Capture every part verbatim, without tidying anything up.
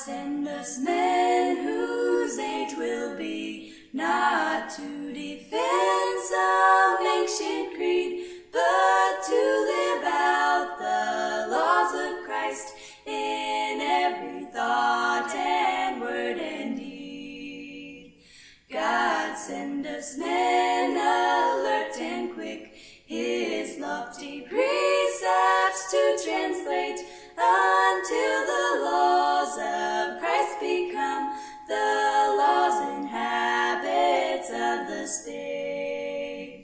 send us men whose age will be not to defend some ancient creed, but to live out the laws of Christ in every thought and word and deed. God send us men alert and quick, his lofty precepts to translate, until the laws of Christ become the laws and habits of the state.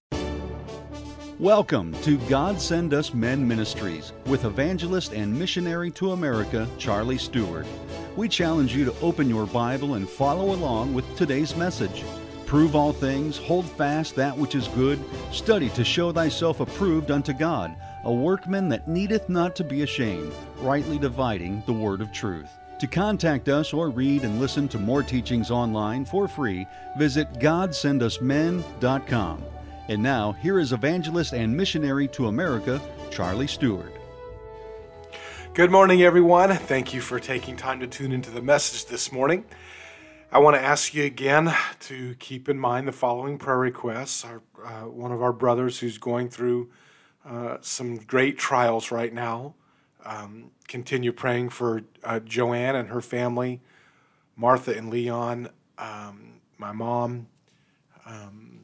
Welcome to God Send Us Men Ministries with evangelist and missionary to America, Charlie Stewart. We challenge you to open your Bible and follow along with today's message. Prove all things, hold fast that which is good, study to show thyself approved unto God, a workman that needeth not to be ashamed, rightly dividing the word of truth. To contact us or read and listen to more teachings online for free, visit god send us men dot com. And now, here is evangelist and missionary to America, Charlie Stewart. Good morning, everyone. Thank you for taking time to tune into the message this morning. I want to ask you again to keep in mind the following prayer requests. Our, uh, one of our brothers who's going through uh, some great trials right now. Um, continue praying for uh, Joanne and her family, Martha and Leon, um, my mom. Um,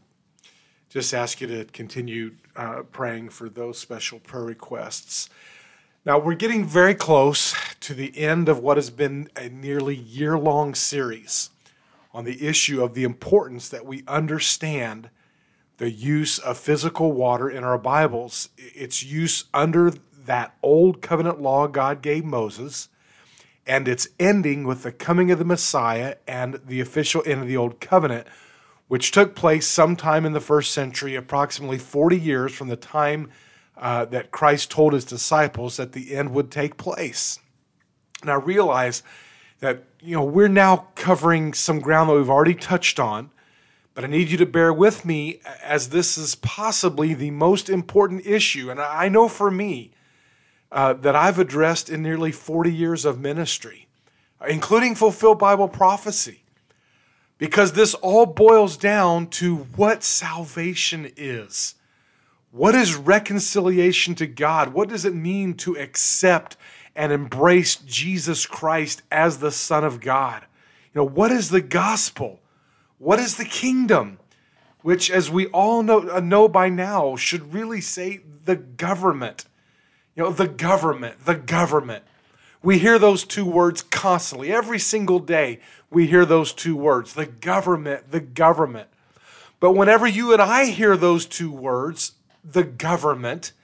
just ask you to continue uh, praying for those special prayer requests. Now, we're getting very close to the end of what has been a nearly year-long series on the issue of the importance that we understand the use of physical water in our Bibles, its use under that old covenant law God gave Moses, and its ending with the coming of the Messiah and the official end of the old covenant, which took place sometime in the first century, approximately forty years from the time uh, that Christ told his disciples that the end would take place. Now realize that, you know, we're now covering some ground that we've already touched on, but I need you to bear with me as this is possibly the most important issue. And I know for me uh, that I've addressed in nearly forty years of ministry, including fulfilled Bible prophecy, because this all boils down to what salvation is. What is reconciliation to God? What does it mean to accept and embrace Jesus Christ as the Son of God? You know, what is the gospel? What is the kingdom? Which, as we all know, know by now, should really say the government. You know, the government, the government. We hear those two words constantly. Every single day we hear those two words, the government, the government. But whenever you and I hear those two words, the government,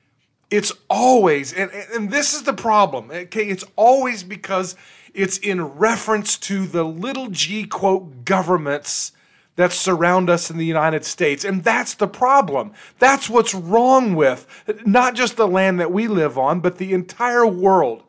it's always, and, and this is the problem, okay? It's always because it's in reference to the little g, quote, governments that surround us in the United States. And that's the problem. That's what's wrong with not just the land that we live on, but the entire world.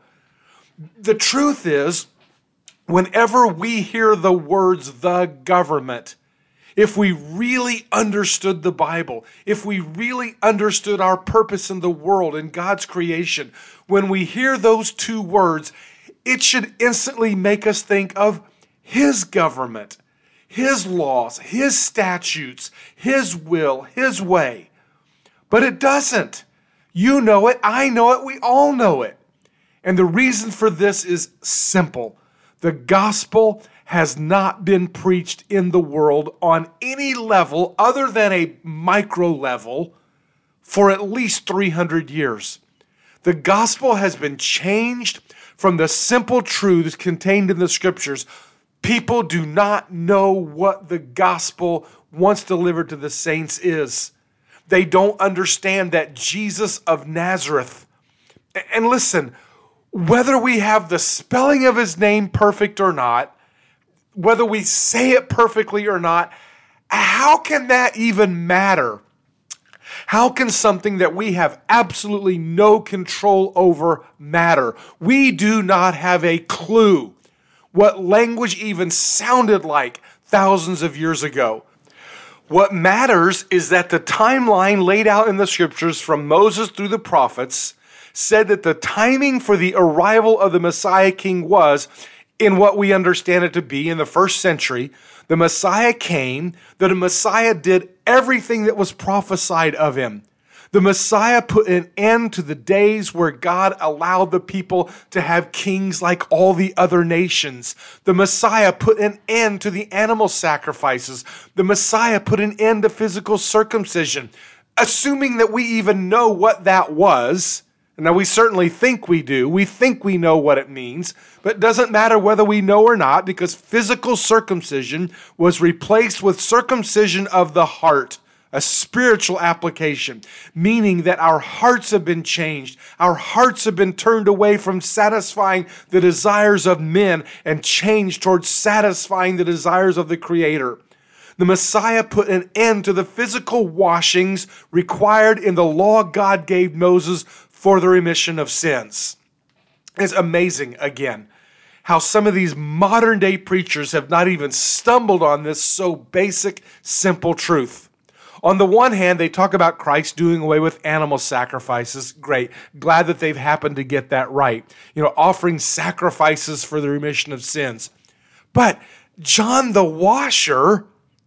The truth is, whenever we hear the words, the government, if we really understood the Bible, if we really understood our purpose in the world and God's creation, when we hear those two words, it should instantly make us think of His government, His laws, His statutes, His will, His way. But it doesn't. You know it, I know it, we all know it. And the reason for this is simple. The gospel has not been preached in the world on any level other than a micro level for at least three hundred years. The gospel has been changed from the simple truths contained in the scriptures. People do not know what the gospel once delivered to the saints is. They don't understand that Jesus of Nazareth. And listen, whether we have the spelling of his name perfect or not, whether we say it perfectly or not, how can that even matter? How can something that we have absolutely no control over matter? We do not have a clue what language even sounded like thousands of years ago. What matters is that the timeline laid out in the scriptures from Moses through the prophets said that the timing for the arrival of the Messiah King was in what we understand it to be in the first century. The Messiah came, that the Messiah did everything that was prophesied of him. The Messiah put an end to the days where God allowed the people to have kings like all the other nations. The Messiah put an end to the animal sacrifices. The Messiah put an end to physical circumcision. Assuming that we even know what that was, now we certainly think we do, we think we know what it means, but it doesn't matter whether we know or not, because physical circumcision was replaced with circumcision of the heart. A spiritual application, meaning that our hearts have been changed. Our hearts have been turned away from satisfying the desires of men and changed towards satisfying the desires of the Creator. The Messiah put an end to the physical washings required in the law God gave Moses for the remission of sins. It's amazing, again, how some of these modern day preachers have not even stumbled on this so basic, simple truth. On the one hand, they talk about Christ doing away with animal sacrifices. Great. Glad that they've happened to get that right. You know, offering sacrifices for the remission of sins. But John the Washer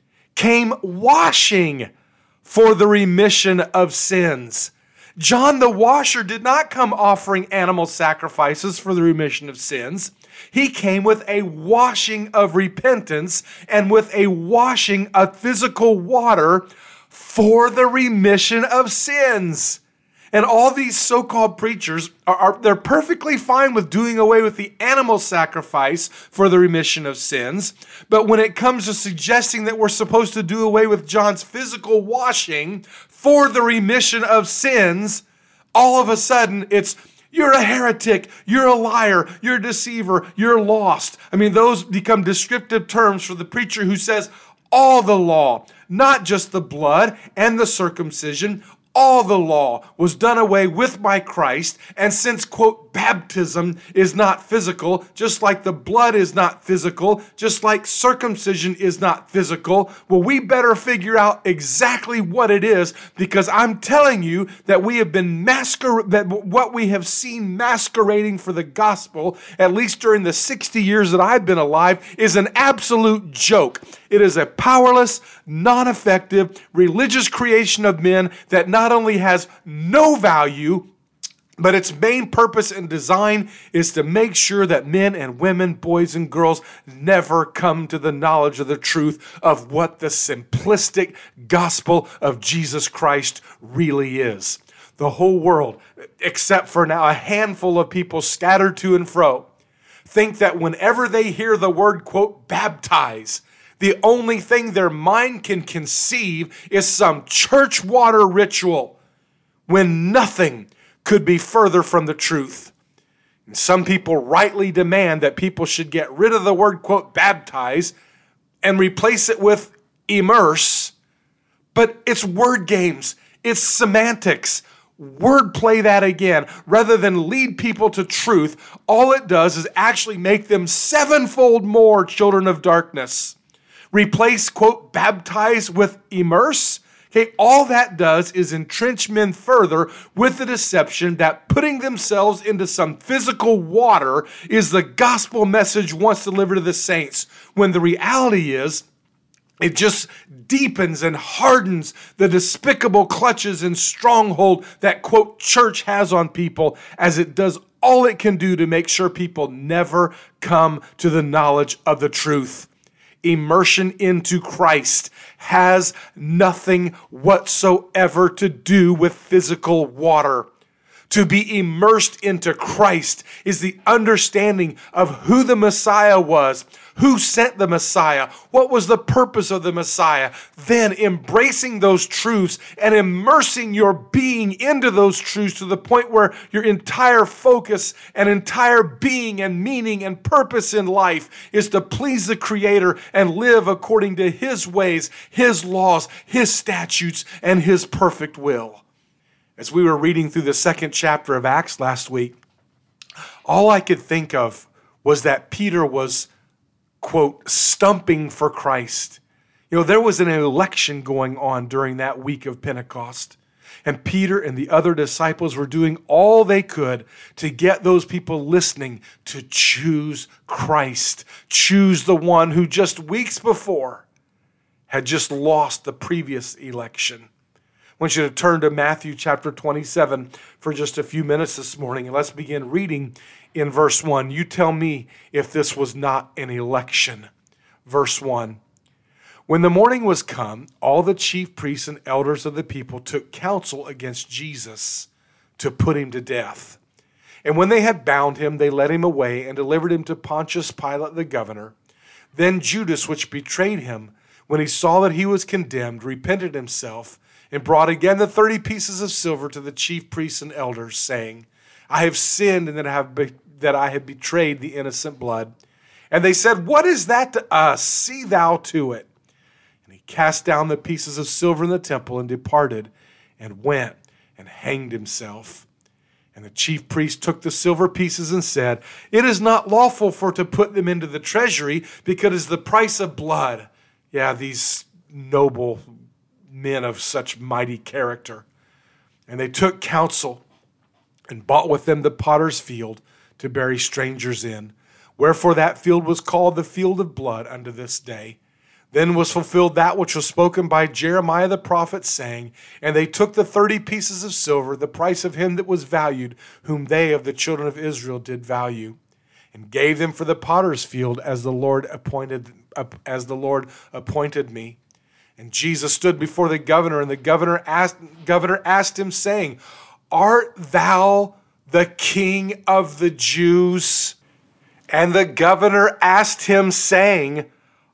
came washing for the remission of sins. John the Washer did not come offering animal sacrifices for the remission of sins. He came with a washing of repentance and with a washing of physical water for the remission of sins. And all these so-called preachers, are, are they're perfectly fine with doing away with the animal sacrifice for the remission of sins. But when it comes to suggesting that we're supposed to do away with John's physical washing for the remission of sins, all of a sudden it's, you're a heretic, you're a liar, you're a deceiver, you're lost. I mean, those become descriptive terms for the preacher who says, all the law, not just the blood and the circumcision, all the law was done away with by Christ. And since, quote, baptism is not physical, just like the blood is not physical, just like circumcision is not physical, well, we better figure out exactly what it is, because I'm telling you that we have been masquer- that what we have seen masquerading for the gospel, at least during the sixty years that I've been alive, is an absolute joke. It is a powerless, non-effective, religious creation of men that not only has no value, but its main purpose and design is to make sure that men and women, boys and girls, never come to the knowledge of the truth of what the simplistic gospel of Jesus Christ really is. The whole world, except for now a handful of people scattered to and fro, think that whenever they hear the word, quote, baptize, the only thing their mind can conceive is some church water ritual, when nothing could be further from the truth. And some people rightly demand that people should get rid of the word, quote, baptize and replace it with immerse. But it's word games. It's semantics. Wordplay that again. Rather than lead people to truth, all it does is actually make them sevenfold more children of darkness. Replace, quote, baptize with immerse. Okay, all that does is entrench men further with the deception that putting themselves into some physical water is the gospel message once delivered to the saints, when the reality is it just deepens and hardens the despicable clutches and stronghold that, quote, church has on people, as it does all it can do to make sure people never come to the knowledge of the truth. Immersion into Christ has nothing whatsoever to do with physical water. To be immersed into Christ is the understanding of who the Messiah was, who sent the Messiah, what was the purpose of the Messiah, then embracing those truths and immersing your being into those truths to the point where your entire focus and entire being and meaning and purpose in life is to please the Creator and live according to His ways, His laws, His statutes, and His perfect will. As we were reading through the second chapter of Acts last week, all I could think of was that Peter was, quote, stumping for Christ. You know, there was an election going on during that week of Pentecost. And Peter and the other disciples were doing all they could to get those people listening to choose Christ, choose the one who just weeks before had just lost the previous election. I want you to turn to Matthew chapter twenty-seven for just a few minutes this morning, and let's begin reading in verse one. You tell me if this was not an election. Verse one. When the morning was come, all the chief priests and elders of the people took counsel against Jesus to put him to death. And when they had bound him, they led him away and delivered him to Pontius Pilate the governor. Then Judas, which betrayed him, when he saw that he was condemned, repented himself and brought again the thirty pieces of silver to the chief priests and elders, saying, I have sinned in that I have, be- that I have betrayed the innocent blood. And they said, What is that to us? See thou to it. And he cast down the pieces of silver in the temple and departed and went and hanged himself. And the chief priest took the silver pieces and said, It is not lawful for to put them into the treasury, because it is the price of blood. Yeah, these noble men of such mighty character. And they took counsel and bought with them the potter's field to bury strangers in. Wherefore that field was called the field of blood unto this day. Then was fulfilled that which was spoken by Jeremiah the prophet, saying, And they took the thirty pieces of silver, the price of him that was valued, whom they of the children of Israel did value, and gave them for the potter's field, as the Lord appointed, as the Lord appointed me. And Jesus stood before the governor, and the governor asked, governor asked him, saying, Art thou the King of the Jews? And the governor asked him, saying,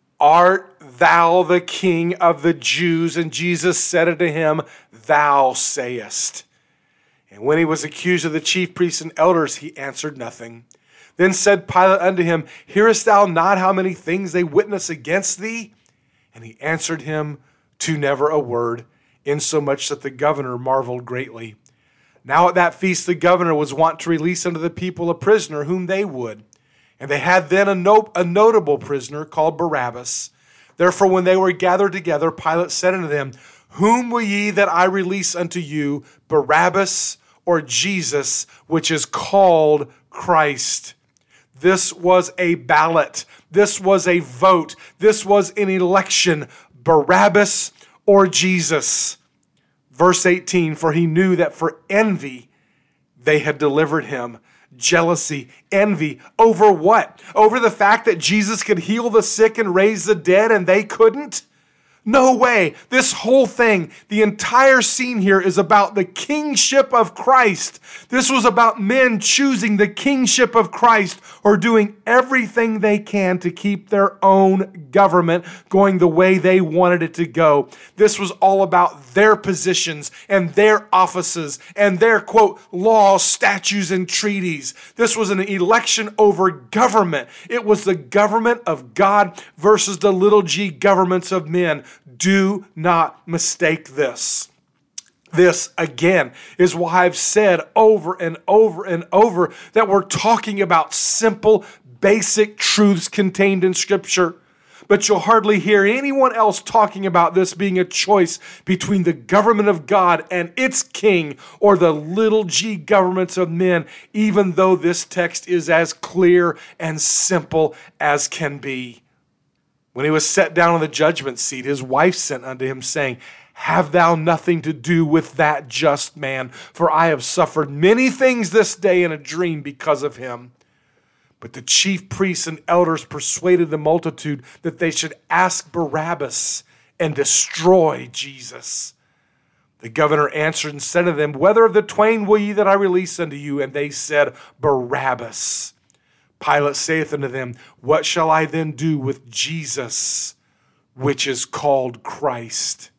Art thou the King of the Jews? And Jesus said unto him, Thou sayest. And when he was accused of the chief priests and elders, he answered nothing. Then said Pilate unto him, Hearest thou not how many things they witness against thee? And he answered him to never a word, insomuch that the governor marveled greatly. Now at that feast the governor was wont to release unto the people a prisoner whom they would. And they had then a, no- a notable prisoner called Barabbas. Therefore when they were gathered together, Pilate said unto them, Whom will ye that I release unto you, Barabbas or Jesus, which is called Christ? This was a ballot. This was a vote. This was an election. Barabbas or Jesus. Verse eighteen, For he knew that for envy they had delivered him. Jealousy, envy, over what? Over the fact that Jesus could heal the sick and raise the dead and they couldn't? No way. This whole thing, the entire scene here is about the kingship of Christ. This was about men choosing the kingship of Christ or doing everything they can to keep their own government going the way they wanted it to go. This was all about their positions and their offices and their, quote, laws, statutes, and treaties. This was an election over government. It was the government of God versus the little g governments of men. Do not mistake this. This, again, is why I've said over and over and over that we're talking about simple, basic truths contained in Scripture. But you'll hardly hear anyone else talking about this being a choice between the government of God and its king or the little g governments of men, even though this text is as clear and simple as can be. When he was set down on the judgment seat, his wife sent unto him, saying, Have thou nothing to do with that just man, for I have suffered many things this day in a dream because of him. But the chief priests and elders persuaded the multitude that they should ask Barabbas and destroy Jesus. The governor answered and said to them, Whether of the twain will ye that I release unto you? And they said, Barabbas. Pilate saith unto them, What shall I then do with Jesus, which is called Christ?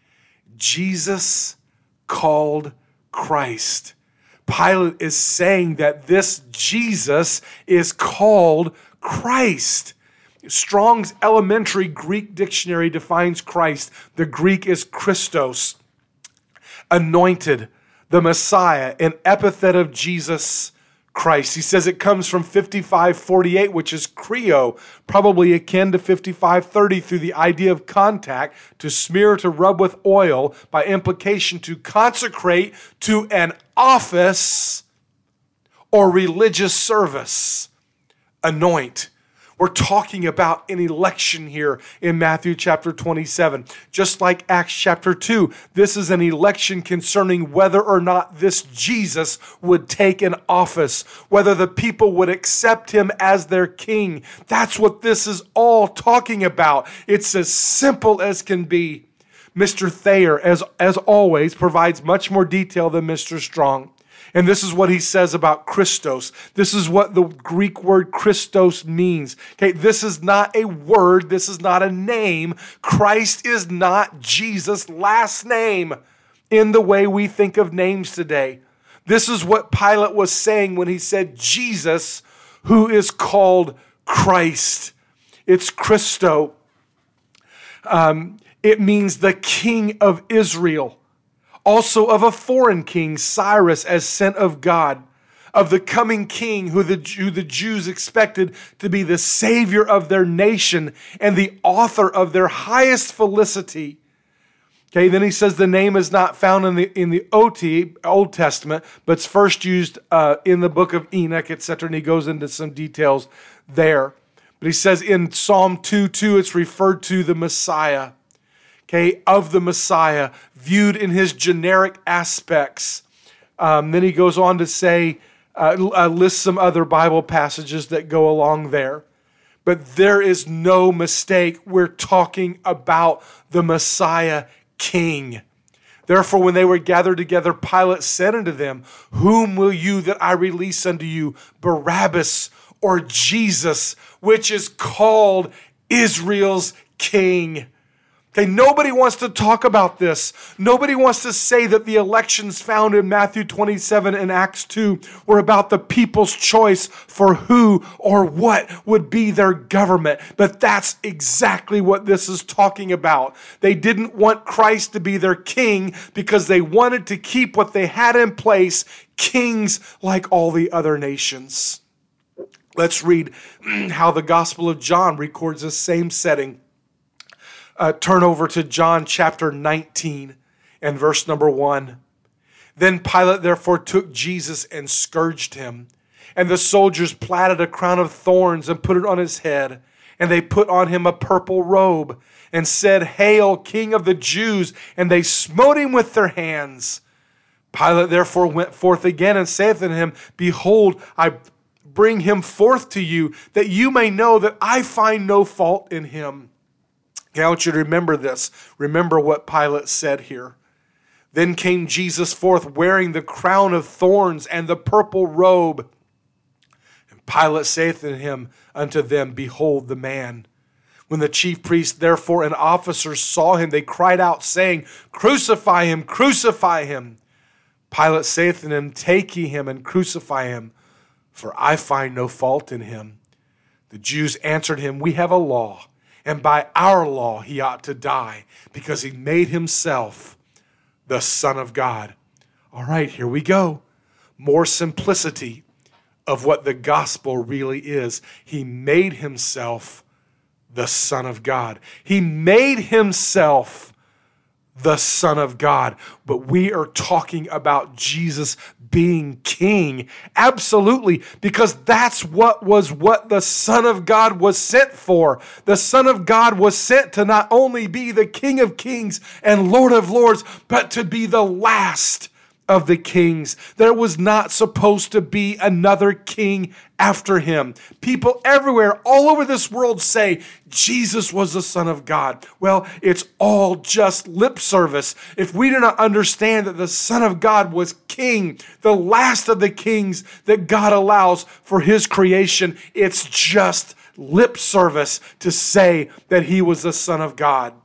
Jesus called Christ. Pilate is saying that this Jesus is called Christ. Strong's Elementary Greek Dictionary defines Christ. The Greek is Christos, anointed, the Messiah, an epithet of Jesus Christ. He says it comes from fifty-five forty-eight, which is Creo, probably akin to fifty-five thirty through the idea of contact, to smear, to rub with oil, by implication to consecrate to an office or religious service. Anoint. We're talking about an election here in Matthew chapter twenty-seven. Just like Acts chapter two, this is an election concerning whether or not this Jesus would take an office, whether the people would accept him as their king. That's what this is all talking about. It's as simple as can be. Mister Thayer, as, as always, provides much more detail than Mister Strong. And this is what he says about Christos. This is what the Greek word Christos means. Okay, this is not a word. This is not a name. Christ is not Jesus' last name in the way we think of names today. This is what Pilate was saying when he said Jesus, who is called Christ. It's Christo. Um, it means the King of Israel. Also of a foreign king, Cyrus, as sent of God, of the coming king who the, who the Jews expected to be the savior of their nation and the author of their highest felicity. Okay, then he says the name is not found in the in the O T, Old Testament, but it's first used uh, in the book of Enoch, et cetera, and he goes into some details there. But he says in Psalm two two, it's referred to the Messiah. Okay, of the Messiah, viewed in his generic aspects. Um, then he goes on to say, uh, uh, lists some other Bible passages that go along there. But there is no mistake. We're talking about the Messiah King. Therefore, when they were gathered together, Pilate said unto them, whom will you that I release unto you, Barabbas or Jesus, which is called Israel's King? Okay, nobody wants to talk about this. Nobody wants to say that the elections found in Matthew twenty-seven and Acts two were about the people's choice for who or what would be their government. But that's exactly what this is talking about. They didn't want Christ to be their king because they wanted to keep what they had in place, kings like all the other nations. Let's read how the Gospel of John records the same setting. Uh, turn over to John chapter nineteen and verse number one. Then Pilate therefore took Jesus and scourged him. And the soldiers platted a crown of thorns and put it on his head. And they put on him a purple robe and said, Hail, King of the Jews! And they smote him with their hands. Pilate therefore went forth again and saith unto him, Behold, I bring him forth to you, that you may know that I find no fault in him. I want you to remember this. Remember what Pilate said here. Then came Jesus forth wearing the crown of thorns and the purple robe. And Pilate saith unto him, unto them, Behold the man. When the chief priests therefore and officers saw him, they cried out, saying, Crucify him, crucify him. Pilate saith unto them, Take ye him and crucify him, for I find no fault in him. The Jews answered him, We have a law, and by our law he ought to die, because he made himself the Son of God. All right, here we go. More simplicity of what the gospel really is. He made himself the Son of God. He made himself the Son of God. But we are talking about Jesus being king. Absolutely, because that's what was what the Son of God was sent for. The Son of God was sent to not only be the King of kings and Lord of lords, but to be the last of the kings. There was not supposed to be another king after him. People everywhere, all over this world say Jesus was the Son of God. Well, it's all just lip service. If we do not understand that the Son of God was king, the last of the kings that God allows for his creation, it's just lip service to say that he was the Son of God.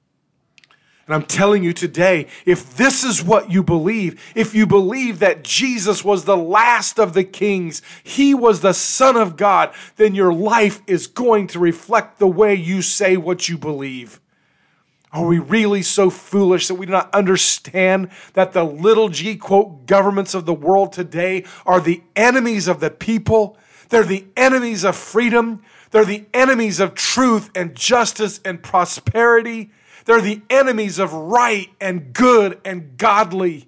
And I'm telling you today, if this is what you believe, if you believe that Jesus was the last of the kings, he was the Son of God, then your life is going to reflect the way you say what you believe. Are we really so foolish that we do not understand that the little g, quote, governments of the world today are the enemies of the people? They're the enemies of freedom. They're the enemies of truth and justice and prosperity. They're the enemies of right and good and godly.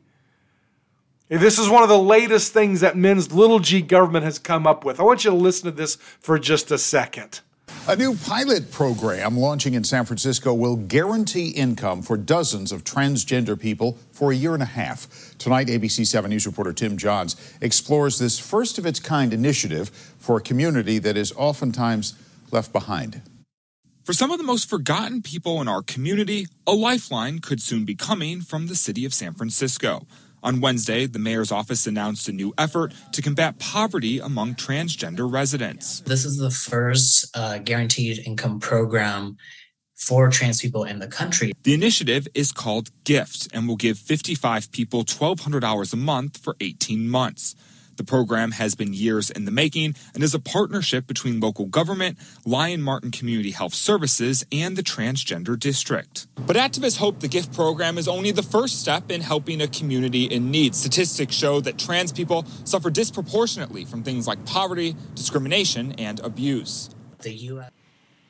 And this is one of the latest things that men's little g government has come up with. I want you to listen to this for just a second. A new pilot program launching in San Francisco will guarantee income for dozens of transgender people for a year and a half. Tonight, A B C seven News reporter Tim Johns explores this first-of-its-kind initiative for a community that is oftentimes left behind. For some of the most forgotten people in our community, a lifeline could soon be coming from the city of San Francisco. On Wednesday, the mayor's office announced a new effort to combat poverty among transgender residents. This is the first uh, guaranteed income program for trans people in the country. The initiative is called GIFT and will give fifty-five people twelve hundred dollars a month for eighteen months. The program has been years in the making and is a partnership between local government, Lyon Martin Community Health Services, and the Transgender District. But activists hope the GIFT program is only the first step in helping a community in need. Statistics show that trans people suffer disproportionately from things like poverty, discrimination, and abuse. The U S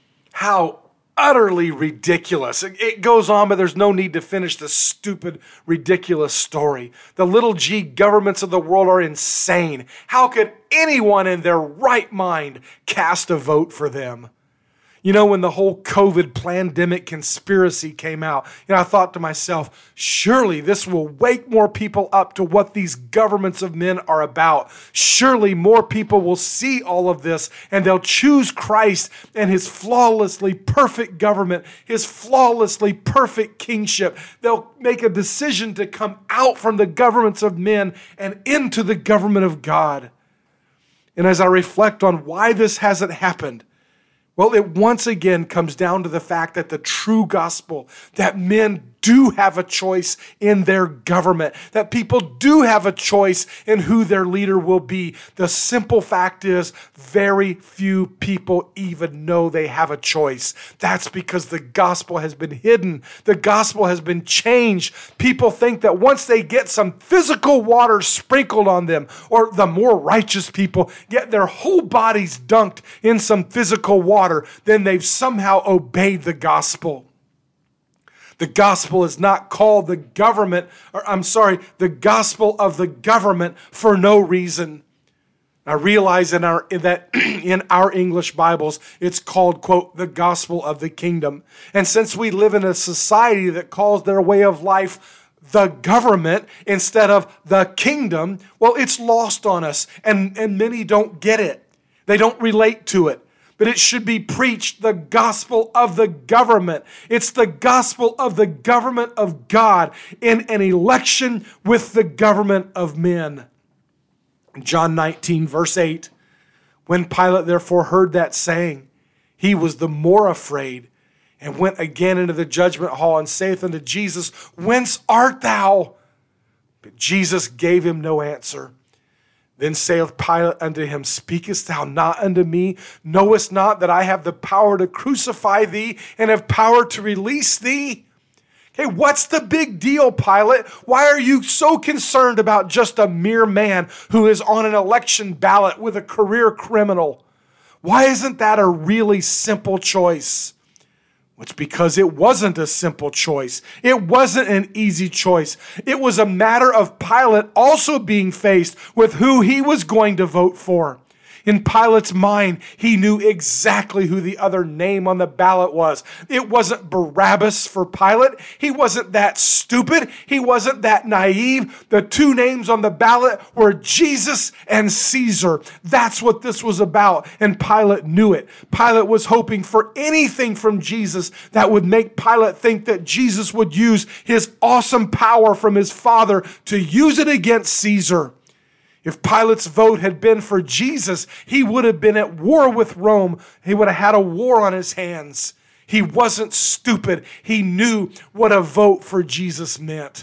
How utterly ridiculous. It, it goes on, but there's no need to finish this stupid, ridiculous story. The little g governments of the world are insane. How could anyone in their right mind cast a vote for them? You know, when the whole COVID pandemic conspiracy came out, you know, I thought to myself, surely this will wake more people up to what these governments of men are about. Surely more people will see all of this and they'll choose Christ and his flawlessly perfect government, his flawlessly perfect kingship. They'll make a decision to come out from the governments of men and into the government of God. And as I reflect on why this hasn't happened, well, it once again comes down to the fact that the true gospel, that men do have a choice in their government, that people do have a choice in who their leader will be. The simple fact is, very few people even know they have a choice. That's because the gospel has been hidden. The gospel has been changed. People think that once they get some physical water sprinkled on them, or the more righteous people get their whole bodies dunked in some physical water, then they've somehow obeyed the gospel. The gospel is not called the government, or I'm sorry, the gospel of the government for no reason. I realize in our that in our English Bibles, it's called, quote, the gospel of the kingdom. And since we live in a society that calls their way of life the government instead of the kingdom, well, it's lost on us, and, and many don't get it. They don't relate to it. But it should be preached, the gospel of the government. It's the gospel of the government of God in an election with the government of men. John nineteen, verse eight, when Pilate therefore heard that saying, he was the more afraid, and went again into the judgment hall, and saith unto Jesus, Whence art thou? But Jesus gave him no answer. Then saith Pilate unto him, Speakest thou not unto me? Knowest not that I have the power to crucify thee and have power to release thee? Okay, what's the big deal, Pilate? Why are you so concerned about just a mere man who is on an election ballot with a career criminal? Why isn't that a really simple choice? It's because it wasn't a simple choice. It wasn't an easy choice. It was a matter of Pilate also being faced with who he was going to vote for. In Pilate's mind, he knew exactly who the other name on the ballot was. It wasn't Barabbas for Pilate. He wasn't that stupid. He wasn't that naive. The two names on the ballot were Jesus and Caesar. That's what this was about, and Pilate knew it. Pilate was hoping for anything from Jesus that would make Pilate think that Jesus would use his awesome power from his Father to use it against Caesar. If Pilate's vote had been for Jesus, he would have been at war with Rome. He would have had a war on his hands. He wasn't stupid. He knew what a vote for Jesus meant.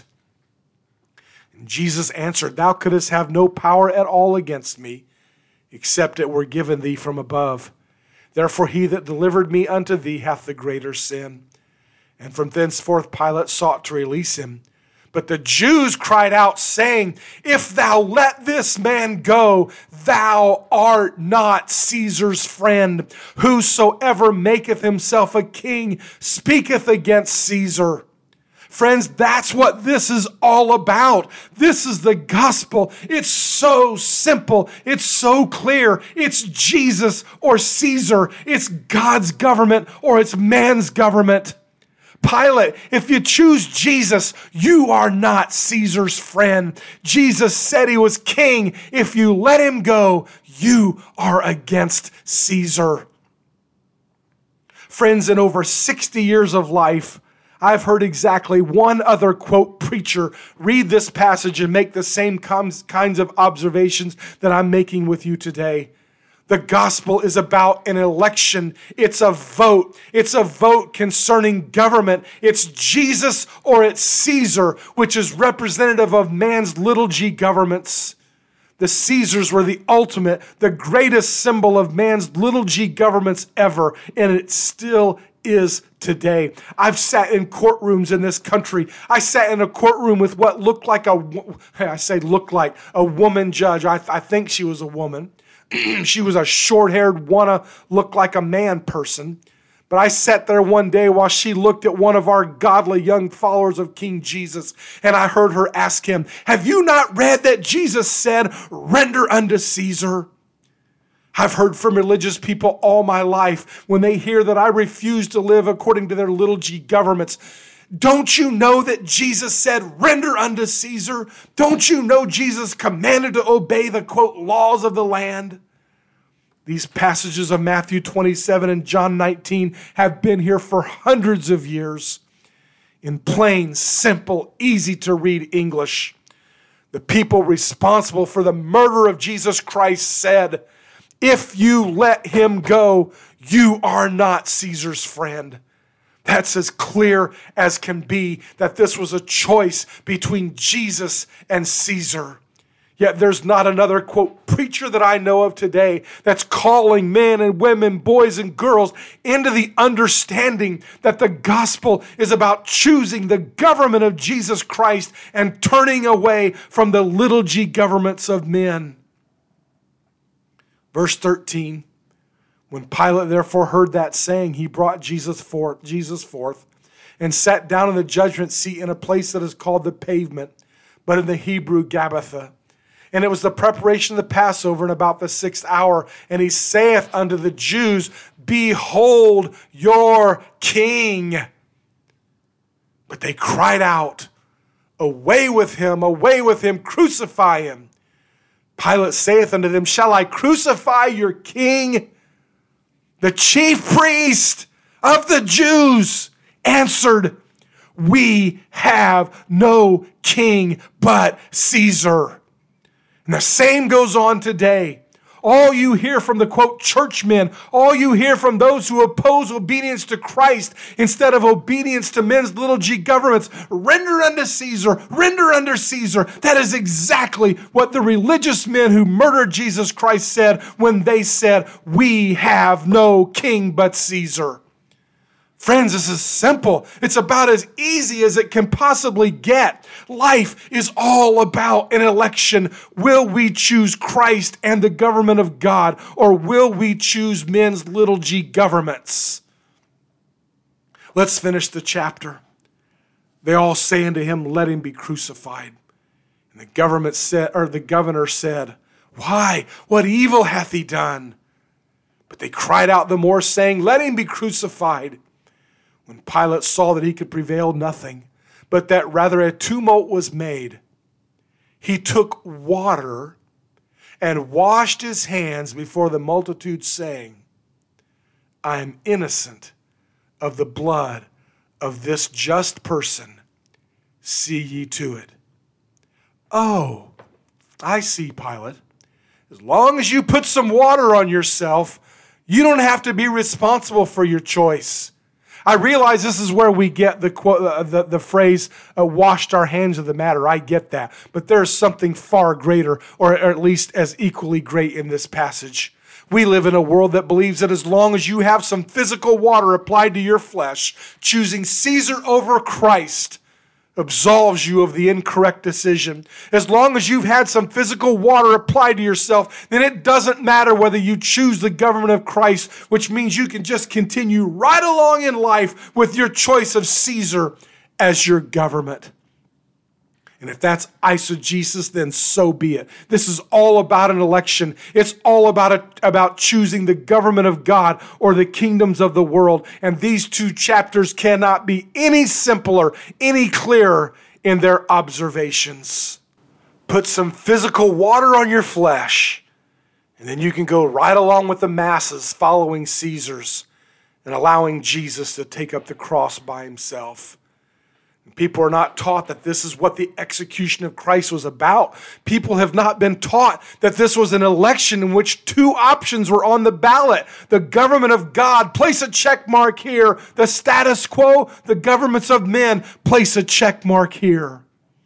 And Jesus answered, Thou couldst have no power at all against me, except it were given thee from above. Therefore he that delivered me unto thee hath the greater sin. And from thenceforth Pilate sought to release him. But the Jews cried out, saying, If thou let this man go, thou art not Caesar's friend. Whosoever maketh himself a king speaketh against Caesar. Friends, that's what this is all about. This is the gospel. It's so simple. It's so clear. It's Jesus or Caesar. It's God's government or it's man's government. Pilate, if you choose Jesus, you are not Caesar's friend. Jesus said he was king. If you let him go, you are against Caesar. Friends, in over sixty years of life, I've heard exactly one other, quote, preacher read this passage and make the same kinds of observations that I'm making with you today. The gospel is about an election. It's a vote. It's a vote concerning government. It's Jesus or it's Caesar, which is representative of man's little g governments. The Caesars were the ultimate, the greatest symbol of man's little g governments ever, and it still is today. I've sat in courtrooms in this country. I sat in a courtroom with what looked like a, I say looked like, a woman judge. I, I think she was a woman. She was a short-haired, wanna look like a man person. But I sat there one day while she looked at one of our godly young followers of King Jesus, and I heard her ask him, have you not read that Jesus said, render unto Caesar? I've heard from religious people all my life when they hear that I refuse to live according to their little g governments. Don't you know that Jesus said, render unto Caesar? Don't you know Jesus commanded to obey the, quote, laws of the land? These passages of Matthew twenty-seven and John nineteen have been here for hundreds of years. In plain, simple, easy to read English, the people responsible for the murder of Jesus Christ said, if you let him go, you are not Caesar's friend. That's as clear as can be that this was a choice between Jesus and Caesar. Yet there's not another, quote, preacher that I know of today that's calling men and women, boys and girls into the understanding that the gospel is about choosing the government of Jesus Christ and turning away from the little g governments of men. Verse thirteen. When Pilate therefore heard that saying, he brought Jesus forth, Jesus forth and sat down in the judgment seat in a place that is called the Pavement, but in the Hebrew Gabbatha. And it was the preparation of the Passover in about the sixth hour. And he saith unto the Jews, behold your king. But they cried out, away with him, away with him, crucify him. Pilate saith unto them, shall I crucify your king? The chief priest of the Jews answered, we have no king but Caesar. And the same goes on today. All you hear from the, quote, churchmen, all you hear from those who oppose obedience to Christ instead of obedience to men's little g governments, render unto Caesar, render unto Caesar. That is exactly what the religious men who murdered Jesus Christ said when they said, we have no king but Caesar. Friends, this is simple. It's about as easy as it can possibly get. Life is all about an election. Will we choose Christ and the government of God, or will we choose men's little g governments? Let's finish the chapter. They all say unto him, let him be crucified. And the government said, or the governor said, why? What evil hath he done? But they cried out the more, saying, let him be crucified. When Pilate saw that he could prevail nothing, but that rather a tumult was made, he took water and washed his hands before the multitude, saying, I am innocent of the blood of this just person. See ye to it. Oh, I see, Pilate. As long as you put some water on yourself, you don't have to be responsible for your choice. I realize this is where we get the uh, the, the phrase, uh, washed our hands of the matter. I get that. But there's something far greater, or at least as equally great in this passage. We live in a world that believes that as long as you have some physical water applied to your flesh, choosing Caesar over Christ absolves you of the incorrect decision. As long as you've had some physical water applied to yourself, then it doesn't matter whether you choose the government of Christ, which means you can just continue right along in life with your choice of Caesar as your government. And if that's eisegesis, then so be it. This is all about an election. It's all about a, about choosing the government of God or the kingdoms of the world. And these two chapters cannot be any simpler, any clearer in their observations. Put some physical water on your flesh, and then you can go right along with the masses following Caesar's and allowing Jesus to take up the cross by himself. People are not taught that this is what the execution of Christ was about. People have not been taught that this was an election in which two options were on the ballot. The government of God, place a check mark here. The status quo, the governments of men, place a check mark here.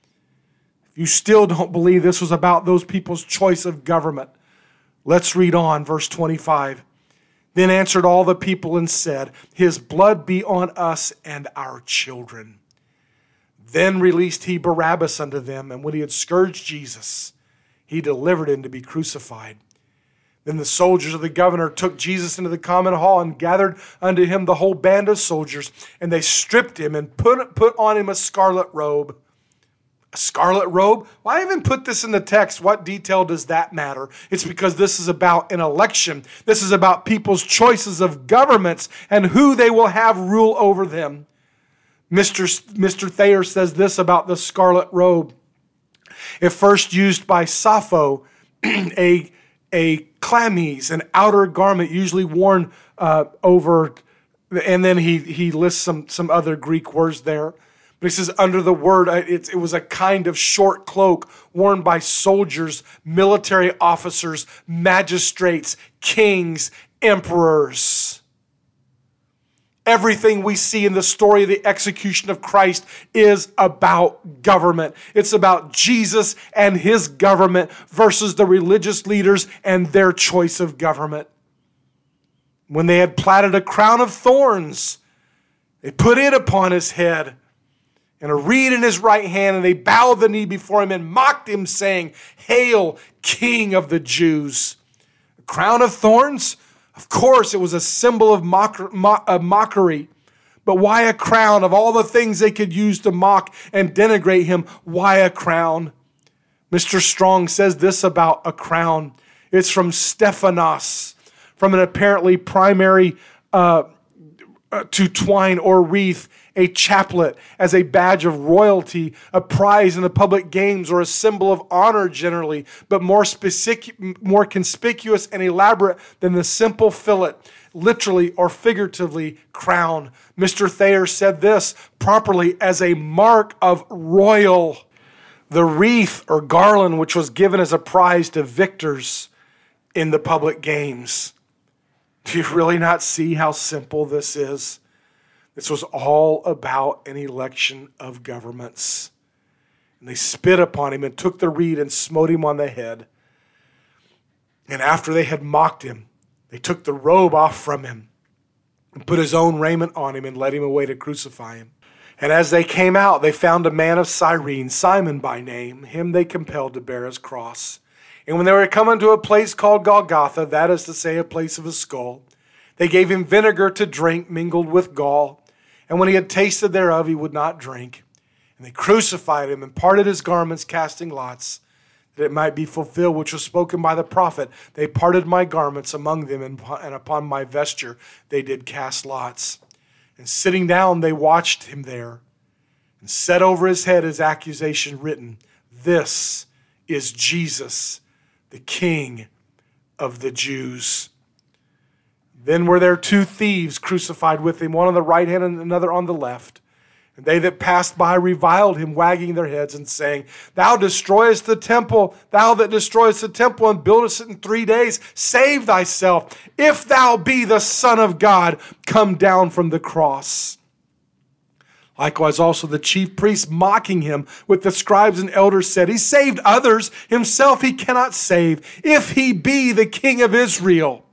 If you still don't believe this was about those people's choice of government, let's read on, verse twenty-five. Then answered all the people and said, his blood be on us and our children. Then released he Barabbas unto them, and when he had scourged Jesus, he delivered him to be crucified. Then the soldiers of the governor took Jesus into the common hall and gathered unto him the whole band of soldiers, and they stripped him and put, put on him a scarlet robe. A scarlet robe? Why well, even put this in the text? What detail does that matter? It's because this is about an election. This is about people's choices of governments and who they will have rule over them. Mister Mister Thayer says this about the scarlet robe. If first used by Sappho, a, a chlamys, an outer garment usually worn uh, over, and then he, he lists some, some other Greek words there. But he says under the word, it, it was a kind of short cloak worn by soldiers, military officers, magistrates, kings, emperors. Everything we see in the story of the execution of Christ is about government. It's about Jesus and his government versus the religious leaders and their choice of government. When they had platted a crown of thorns, they put it upon his head and a reed in his right hand, and they bowed the knee before him and mocked him, saying, Hail, King of the Jews. A crown of thorns? Of course, it was a symbol of mock, mock, uh, mockery. But why a crown? Of all the things they could use to mock and denigrate him, why a crown? Mister Strong says this about a crown. It's from Stephanos, from an apparently primary uh, uh, to twine or wreath, a chaplet as a badge of royalty, a prize in the public games, or a symbol of honor generally, but more specific, more conspicuous and elaborate than the simple fillet, literally or figuratively crown. Mister Thayer said this properly as a mark of royal. The wreath or garland which was given as a prize to victors in the public games. Do you really not see how simple this is? This was all about an election of governments. And they spit upon him and took the reed and smote him on the head. And after they had mocked him, they took the robe off from him and put his own raiment on him and led him away to crucify him. And as they came out, they found a man of Cyrene, Simon by name. Him they compelled to bear his cross. And when they were come unto a place called Golgotha, that is to say, a place of a skull, they gave him vinegar to drink mingled with gall. And when he had tasted thereof, he would not drink. And they crucified him and parted his garments, casting lots, that it might be fulfilled, which was spoken by the prophet. They parted my garments among them, and upon my vesture they did cast lots. And sitting down, they watched him there, and set over his head his accusation written, This is Jesus, the King of the Jews. Then were there two thieves crucified with him, one on the right hand and another on the left. And they that passed by reviled him, wagging their heads and saying, Thou destroyest the temple, thou that destroyest the temple and buildest it in three days, save thyself. If thou be the Son of God, come down from the cross. Likewise also the chief priests, mocking him with the scribes and elders, said, He saved others, himself he cannot save, if he be the King of Israel.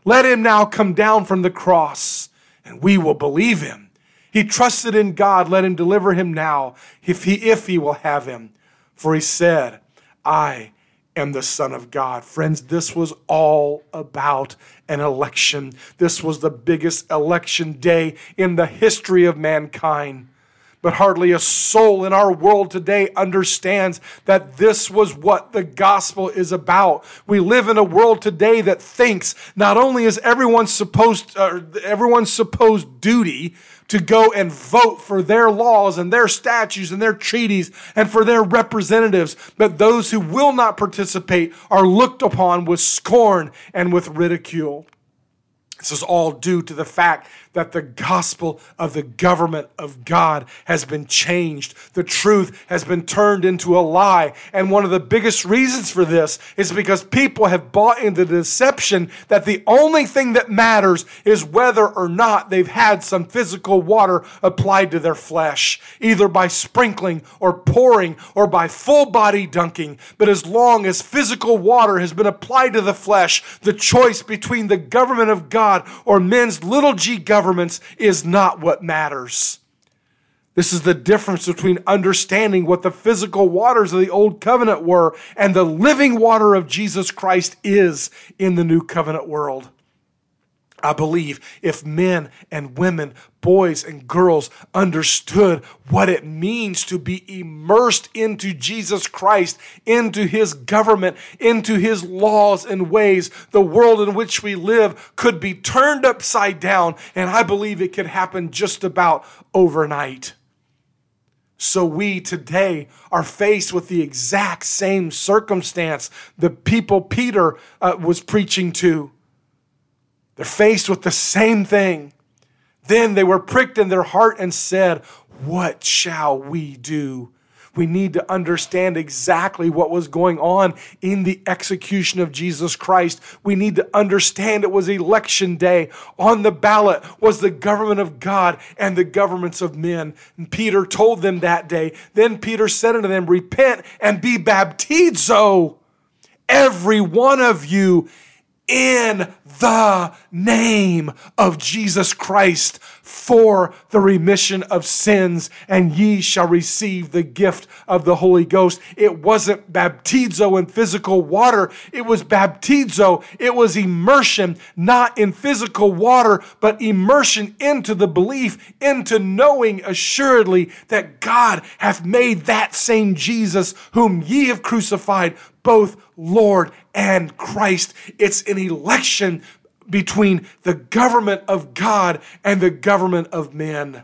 Let him now come down from the cross, and we will believe him. He trusted in God. Let him deliver him now, if he, if he will have him. For he said, I am the Son of God. Friends, this was all about an election. This was the biggest election day in the history of mankind. But hardly a soul in our world today understands that this was what the gospel is about. We live in a world today that thinks not only is everyone's supposed, uh, everyone's supposed duty to go and vote for their laws and their statutes and their treaties and for their representatives, but those who will not participate are looked upon with scorn and with ridicule. This is all due to the fact that the gospel of the government of God has been changed. The truth has been turned into a lie. And one of the biggest reasons for this is because people have bought into the deception that the only thing that matters is whether or not they've had some physical water applied to their flesh, either by sprinkling or pouring or by full body dunking. But as long as physical water has been applied to the flesh, the choice between the government of God or men's little g government governments is not what matters. This is the difference between understanding what the physical waters of the old covenant were and the living water of Jesus Christ is in the new covenant world. I believe if men and women, boys and girls understood what it means to be immersed into Jesus Christ, into his government, into his laws and ways, the world in which we live could be turned upside down, and I believe it could happen just about overnight. So we today are faced with the exact same circumstance the people Peter uh, was preaching to. They're faced with the same thing. Then they were pricked in their heart and said, what shall we do? We need to understand exactly what was going on in the execution of Jesus Christ. We need to understand it was election day. On the ballot was the government of God and the governments of men. And Peter told them that day. Then Peter said unto them, repent and be baptizo, every one of you, in the name of Jesus Christ for the remission of sins, and ye shall receive the gift of the Holy Ghost. It wasn't baptizo in physical water. It was baptizo. It was immersion, not in physical water, but immersion into the belief, into knowing assuredly that God hath made that same Jesus whom ye have crucified both Lord and Christ. It's an election between the government of God and the government of men.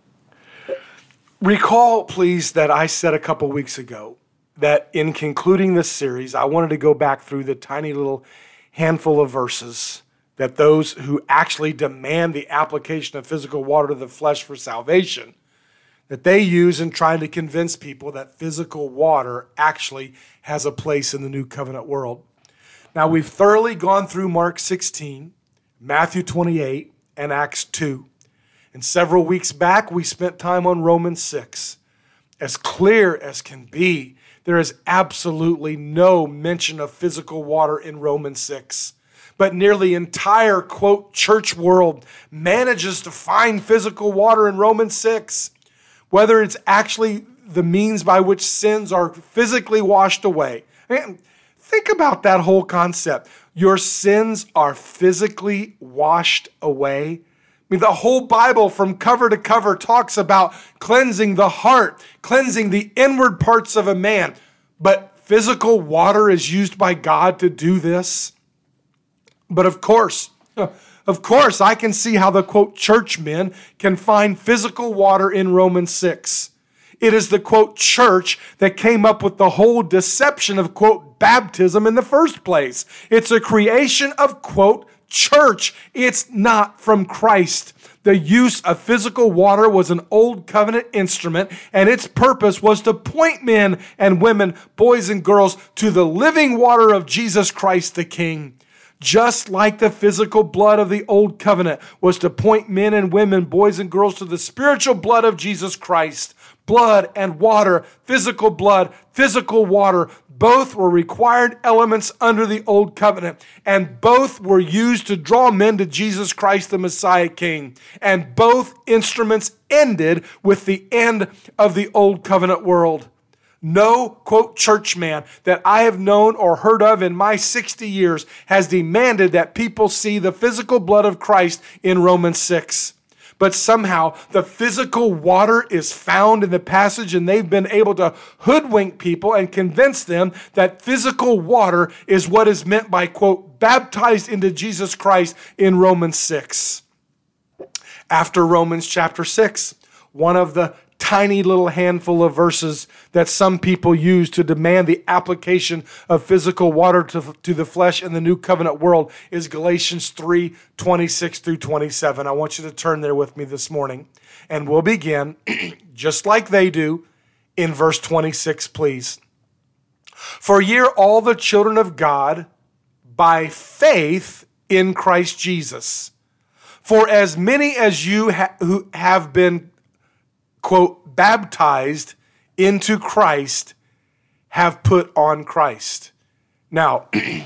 Recall, please, that I said a couple weeks ago that in concluding this series, I wanted to go back through the tiny little handful of verses that those who actually demand the application of physical water to the flesh for salvation, that they use in trying to convince people that physical water actually has a place in the new covenant world. Now, we've thoroughly gone through Mark sixteen, Matthew twenty-eight, and Acts two. And several weeks back, we spent time on Romans six. As clear as can be, there is absolutely no mention of physical water in Romans six. But nearly the entire, quote, church world manages to find physical water in Romans six. Whether it's actually the means by which sins are physically washed away. I mean, think about that whole concept. Your sins are physically washed away. I mean, the whole Bible from cover to cover talks about cleansing the heart, cleansing the inward parts of a man. But physical water is used by God to do this. But of course, of course, I can see how the, quote, churchmen can find physical water in Romans six. It is the, quote, church that came up with the whole deception of, quote, baptism in the first place. It's a creation of, quote, church. It's not from Christ. The use of physical water was an old covenant instrument, and its purpose was to point men and women, boys and girls, to the living water of Jesus Christ the King. Just like the physical blood of the old covenant was to point men and women, boys and girls, to the spiritual blood of Jesus Christ, Blood and water, physical blood, physical water, both were required elements under the old covenant, and both were used to draw men to Jesus Christ, the Messiah King. And both instruments ended with the end of the old covenant world. No, quote, churchman that I have known or heard of in my sixty years has demanded that people see the physical blood of Christ in Romans six. But somehow the physical water is found in the passage, and they've been able to hoodwink people and convince them that physical water is what is meant by, quote, baptized into Jesus Christ in Romans six. After Romans chapter six, one of the tiny little handful of verses that some people use to demand the application of physical water to, to the flesh in the new covenant world is Galatians three, twenty-six through twenty-seven. I want you to turn there with me this morning, and we'll begin, just like they do, in verse twenty-six, please. For ye are all the children of God by faith in Christ Jesus. For as many as you ha- who have been, quote, baptized into Christ have put on Christ. Now,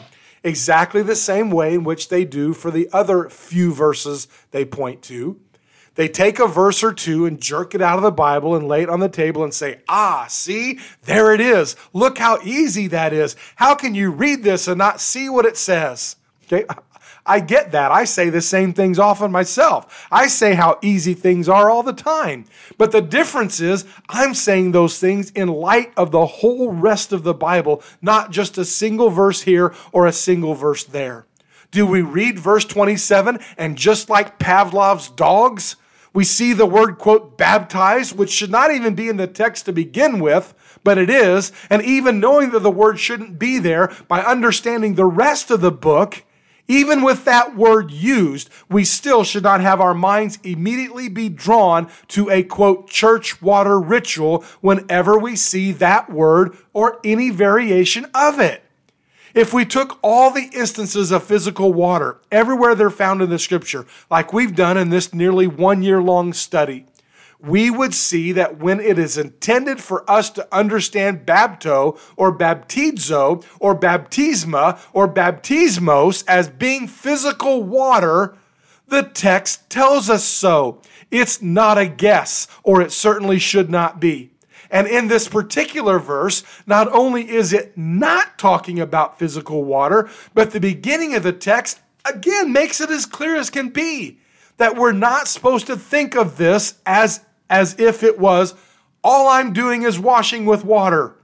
exactly the same way in which they do for the other few verses they point to. They take a verse or two and jerk it out of the Bible and lay it on the table and say, ah, see, there it is. Look how easy that is. How can you read this and not see what it says? Okay, I get that. I say the same things often myself. I say how easy things are all the time. But the difference is I'm saying those things in light of the whole rest of the Bible, not just a single verse here or a single verse there. Do we read verse twenty-seven and just like Pavlov's dogs, we see the word, quote, baptized, which should not even be in the text to begin with, but it is. And even knowing that the word shouldn't be there, by understanding the rest of the book, even with that word used, we still should not have our minds immediately be drawn to a, quote, church water ritual whenever we see that word or any variation of it. If we took all the instances of physical water, everywhere they're found in the scripture, like we've done in this nearly one year long study, we would see that when it is intended for us to understand bapto or baptizo or baptisma or baptismos as being physical water, the text tells us so. It's not a guess, or it certainly should not be. And in this particular verse, not only is it not talking about physical water, but the beginning of the text, again, makes it as clear as can be that we're not supposed to think of this as, as if it was, all I'm doing is washing with water,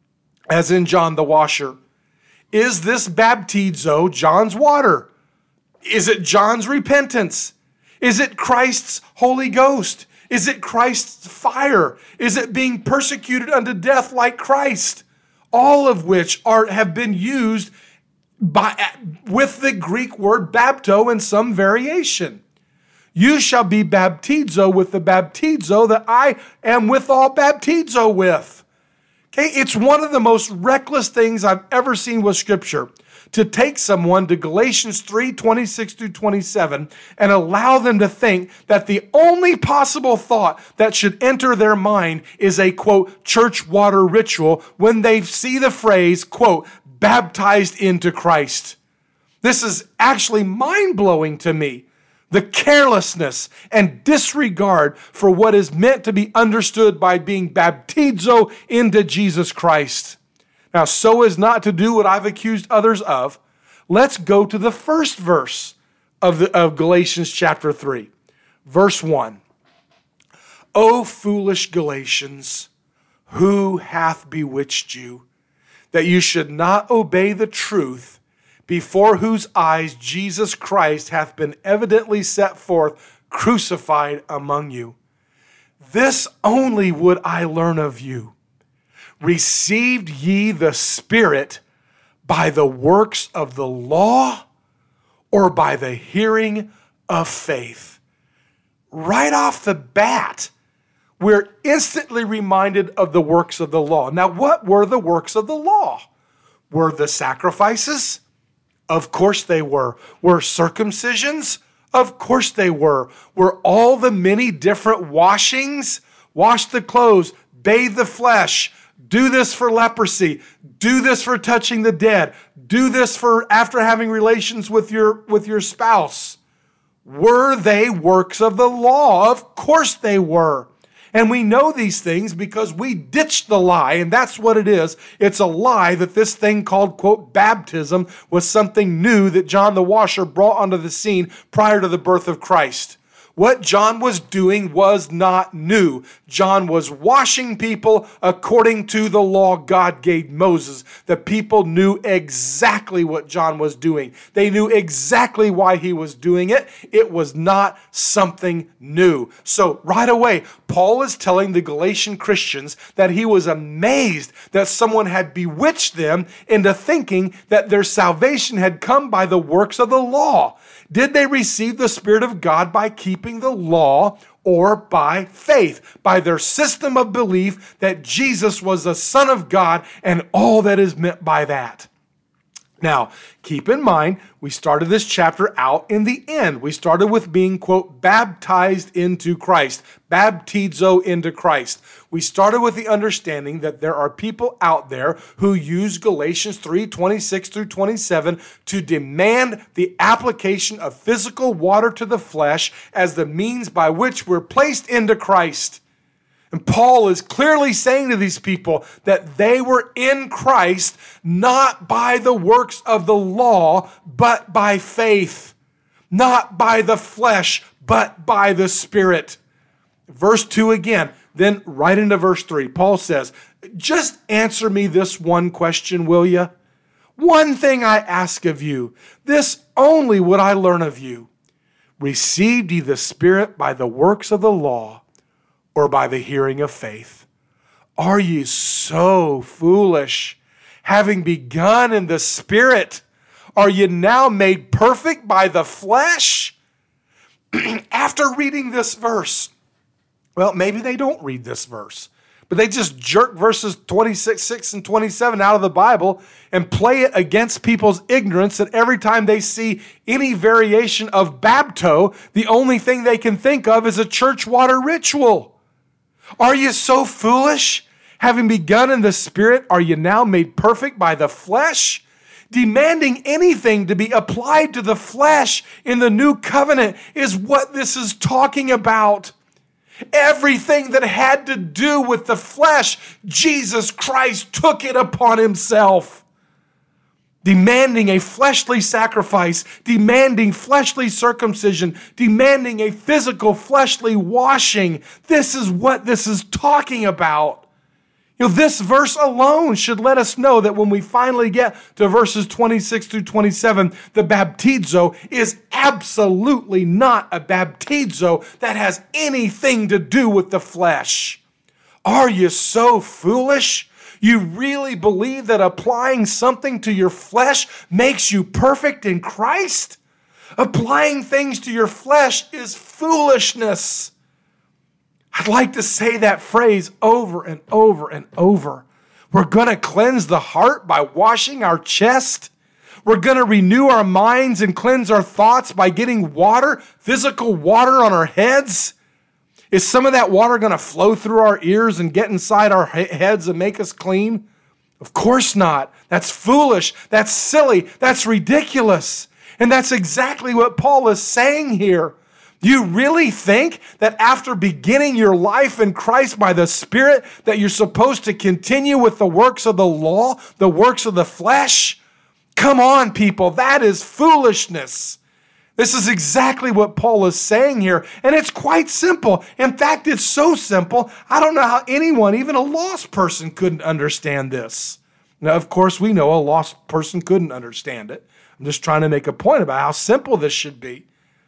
as in John the Washer. Is this baptizo John's water? Is it John's repentance? Is it Christ's Holy Ghost? Is it Christ's fire? Is it being persecuted unto death like Christ? All of which are have been used by with the Greek word bapto in some variation. You shall be baptizo with the baptizo that I am withal baptizo with. Okay, it's one of the most reckless things I've ever seen with Scripture, to take someone to Galatians three, twenty-six through twenty-seven and allow them to think that the only possible thought that should enter their mind is a, quote, church water ritual when they see the phrase, quote, baptized into Christ. This is actually mind-blowing to me. The carelessness and disregard for what is meant to be understood by being baptizo into Jesus Christ. Now, so as not to do what I've accused others of, let's go to the first verse of, the, of Galatians chapter three, verse one. O foolish Galatians, who hath bewitched you, that you should not obey the truth, before whose eyes Jesus Christ hath been evidently set forth, crucified among you? This only would I learn of you. Received ye the Spirit by the works of the law or by the hearing of faith? Right off the bat, we're instantly reminded of the works of the law. Now, what were the works of the law? Were the sacrifices? Of course they were. Were circumcisions? Of course they were. Were all the many different washings? Wash the clothes, bathe the flesh, do this for leprosy, do this for touching the dead, do this for after having relations with your, with your spouse. Were they works of the law? Of course they were. And we know these things because we ditched the lie, and that's what it is. It's a lie that this thing called, quote, baptism was something new that John the Washer brought onto the scene prior to the birth of Christ. What John was doing was not new. John was washing people according to the law God gave Moses. The people knew exactly what John was doing. They knew exactly why he was doing it. It was not something new. So right away, Paul is telling the Galatian Christians that he was amazed that someone had bewitched them into thinking that their salvation had come by the works of the law. Did they receive the Spirit of God by keeping the law or by faith, by their system of belief that Jesus was the Son of God and all that is meant by that? Now, keep in mind, we started this chapter out in the end. We started with being, quote, baptized into Christ, baptizo into Christ. We started with the understanding that there are people out there who use Galatians three, twenty-six through twenty-seven to demand the application of physical water to the flesh as the means by which we're placed into Christ. And Paul is clearly saying to these people that they were in Christ not by the works of the law, but by faith. Not by the flesh, but by the Spirit. Verse two again, then right into verse three. Paul says, just answer me this one question, will you? One thing I ask of you, this only would I learn of you. Received ye the Spirit by the works of the law, or by the hearing of faith? Are ye so foolish? Having begun in the Spirit, are ye now made perfect by the flesh? After reading this verse, well, maybe they don't read this verse, but they just jerk verses twenty-six, six, and twenty-seven out of the Bible and play it against people's ignorance that every time they see any variation of bapto, the only thing they can think of is a church water ritual. Are you so foolish? Having begun in the Spirit, are you now made perfect by the flesh? Demanding anything to be applied to the flesh in the new covenant is what this is talking about. Everything that had to do with the flesh, Jesus Christ took it upon himself. Demanding a fleshly sacrifice, demanding fleshly circumcision, demanding a physical fleshly washing. This is what this is talking about. You know, this verse alone should let us know that when we finally get to verses twenty-six through twenty-seven, the baptizo is absolutely not a baptizo that has anything to do with the flesh. Are you so foolish? You really believe that applying something to your flesh makes you perfect in Christ? Applying things to your flesh is foolishness. I'd like to say that phrase over and over and over. We're going to cleanse the heart by washing our chest. We're going to renew our minds and cleanse our thoughts by getting water, physical water on our heads. Is some of that water going to flow through our ears and get inside our heads and make us clean? Of course not. That's foolish. That's silly. That's ridiculous. And that's exactly what Paul is saying here. You really think that after beginning your life in Christ by the Spirit that you're supposed to continue with the works of the law, the works of the flesh? Come on, people. That is foolishness. This is exactly what Paul is saying here, and it's quite simple. In fact, it's so simple, I don't know how anyone, even a lost person, couldn't understand this. Now, of course, we know a lost person couldn't understand it. I'm just trying to make a point about how simple this should be.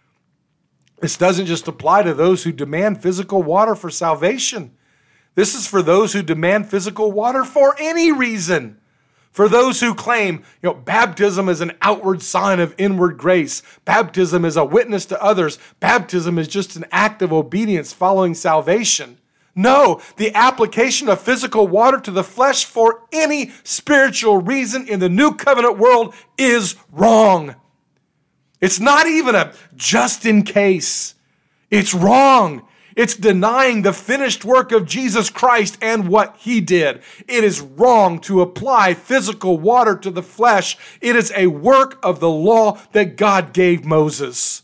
This doesn't just apply to those who demand physical water for salvation. This is for those who demand physical water for any reason. For those who claim, you know, baptism is an outward sign of inward grace. Baptism is a witness to others. Baptism is just an act of obedience following salvation. No, the application of physical water to the flesh for any spiritual reason in the new covenant world is wrong. It's not even a just in case. It's wrong. It's denying the finished work of Jesus Christ and what he did. It is wrong to apply physical water to the flesh. It is a work of the law that God gave Moses.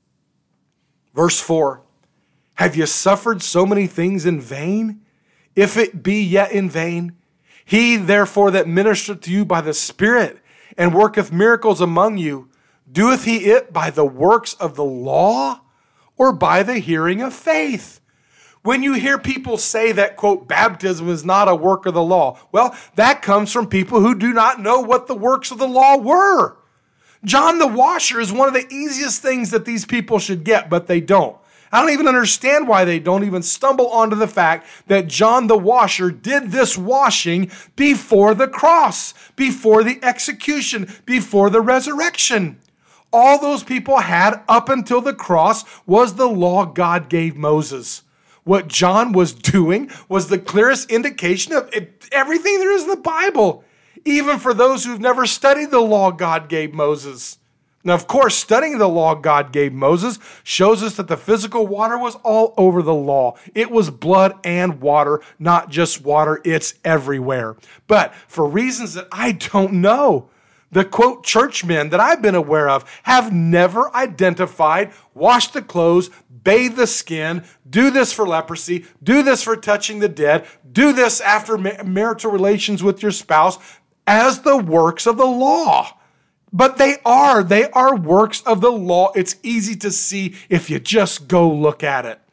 Verse four, have you suffered so many things in vain? If it be yet in vain, he therefore that ministereth to you by the Spirit and worketh miracles among you, doeth he it by the works of the law or by the hearing of faith? When you hear people say that, quote, baptism is not a work of the law, well, that comes from people who do not know what the works of the law were. John the Washer is one of the easiest things that these people should get, but they don't. I don't even understand why they don't even stumble onto the fact that John the Washer did this washing before the cross, before the execution, before the resurrection. All those people had up until the cross was the law God gave Moses. What John was doing was the clearest indication of everything there is in the Bible, even for those who've never studied the law God gave Moses. Now, of course, studying the law God gave Moses shows us that the physical water was all over the law. It was blood and water, not just water. It's everywhere. But for reasons that I don't know, the, quote, churchmen that I've been aware of have never identified, wash the clothes, bathe the skin, do this for leprosy, do this for touching the dead, do this after marital relations with your spouse as the works of the law. But they are. They are works of the law. It's easy to see if you just go look at it.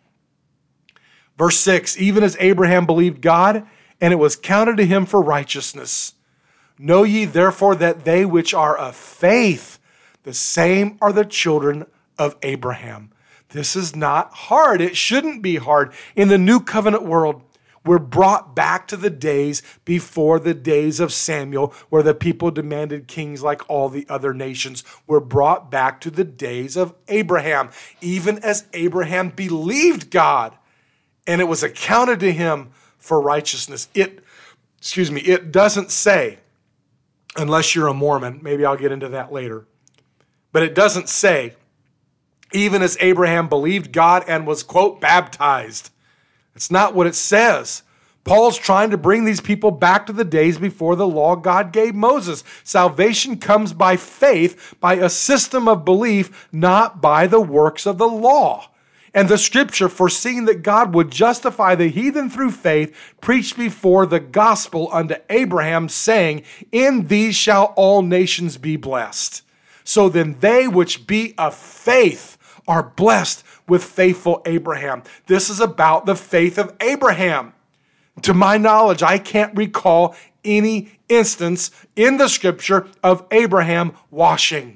Verse six, even as Abraham believed God, and it was counted to him for righteousness. Know ye therefore that they which are of faith, the same are the children of Abraham. This is not hard. It shouldn't be hard. In the new covenant world, we're brought back to the days before the days of Samuel, where the people demanded kings like all the other nations. We're brought back to the days of Abraham, even as Abraham believed God, and it was accounted to him for righteousness. It, excuse me, it doesn't say, unless you're a Mormon, maybe I'll get into that later, but it doesn't say, even as Abraham believed God and was, quote, baptized. It's not what it says. Paul's trying to bring these people back to the days before the law God gave Moses. Salvation comes by faith, by a system of belief, not by the works of the law. And the scripture, foreseeing that God would justify the heathen through faith, preached before the gospel unto Abraham, saying, in these shall all nations be blessed. So then they which be of faith are blessed with faithful Abraham. This is about the faith of Abraham. To my knowledge, I can't recall any instance in the scripture of Abraham washing.